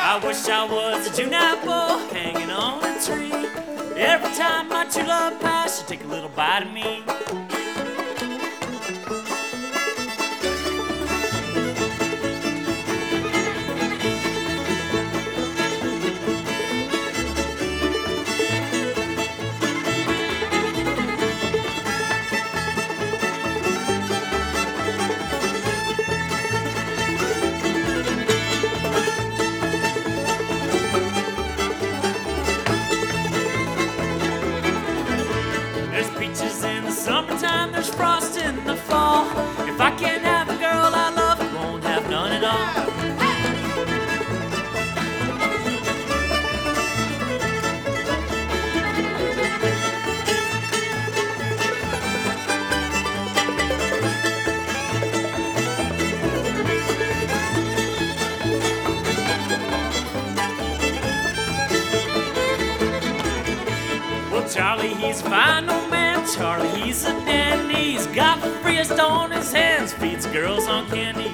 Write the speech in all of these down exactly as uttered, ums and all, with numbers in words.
I wish I was a June apple hanging on a tree. Every time my true love passed, she'd take a little bite of me. Summertime, there's frost in the fall. If I can't have a girl I love, I won't have none at all. Well, Charlie, he's a fine old man. Charlie, he's a dandy. He's got the freest on his hands. Feeds girls on candy.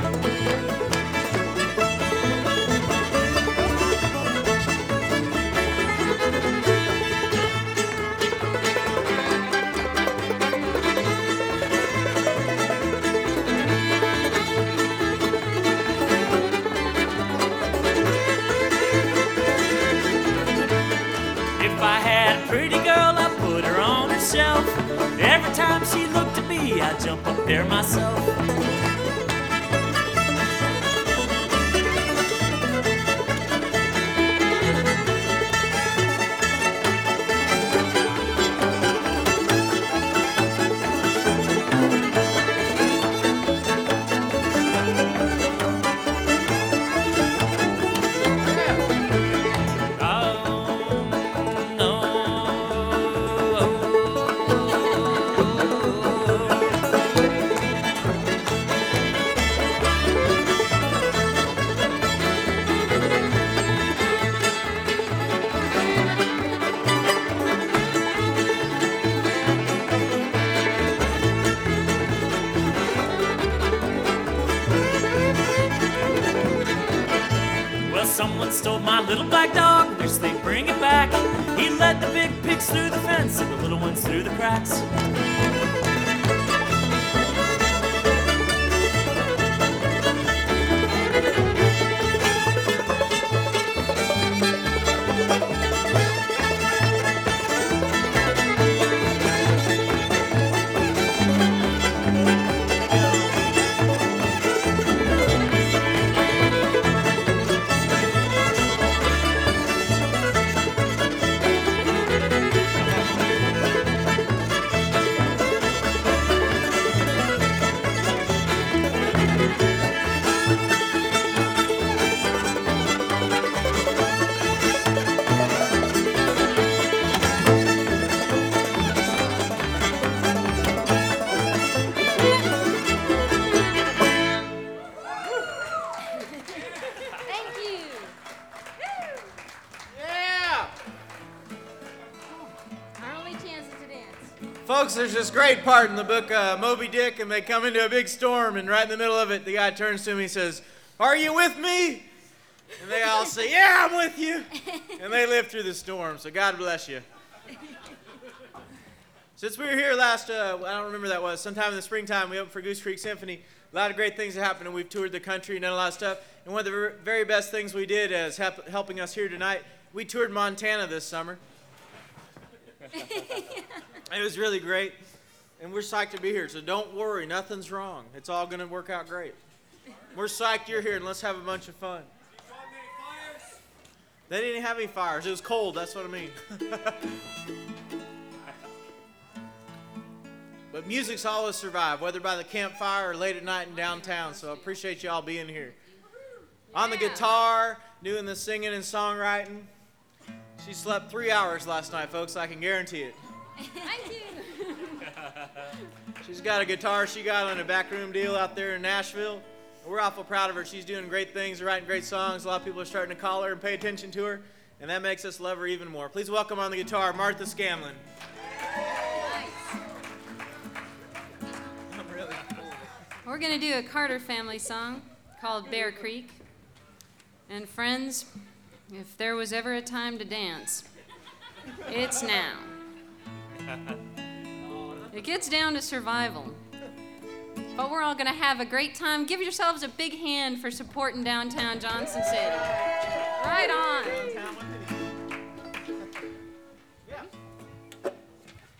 If I had a pretty girl, I'd put her on her shelf. Every time she looked at me, I'd jump up there myself. Someone stole my little black dog, wish they'd bring it back. He led the big pigs through the fence and the little ones through the cracks. Folks, there's this great part in the book uh, Moby Dick, and they come into a big storm, and right in the middle of it, the guy turns to me and says, "Are you with me?" And they all say, "Yeah, I'm with you." And they live through the storm, so God bless you. Since we were here last, uh, I don't remember that was, sometime in the springtime, we opened for Goose Creek Symphony. A lot of great things have happened, and we've toured the country and done a lot of stuff. And one of the very best things we did is help, helping us here tonight, we toured Montana this summer. It was really great, and we're psyched to be here, so don't worry, nothing's wrong. It's all going to work out great. We're psyched you're here, and let's have a bunch of fun. They didn't have any fires. It was cold, that's what I mean. But music's always survived, whether by the campfire or late at night in downtown, so I appreciate you all being here. On the guitar, doing the singing and songwriting. She slept three hours last night, folks, I can guarantee it. Thank you. She's got a guitar she got on a backroom deal out there in Nashville. We're awful proud of her. She's doing great things, writing great songs. A lot of people are starting to call her and pay attention to her, and that makes us love her even more. Please welcome on the guitar, Martha Scanlon. Nice. I'm really cool. We're going to do a Carter family song called Bear Creek. And friends, If there was ever a time to dance, it's now. It gets down to survival. But we're all going to have a great time. Give yourselves a big hand for supporting downtown Johnson City.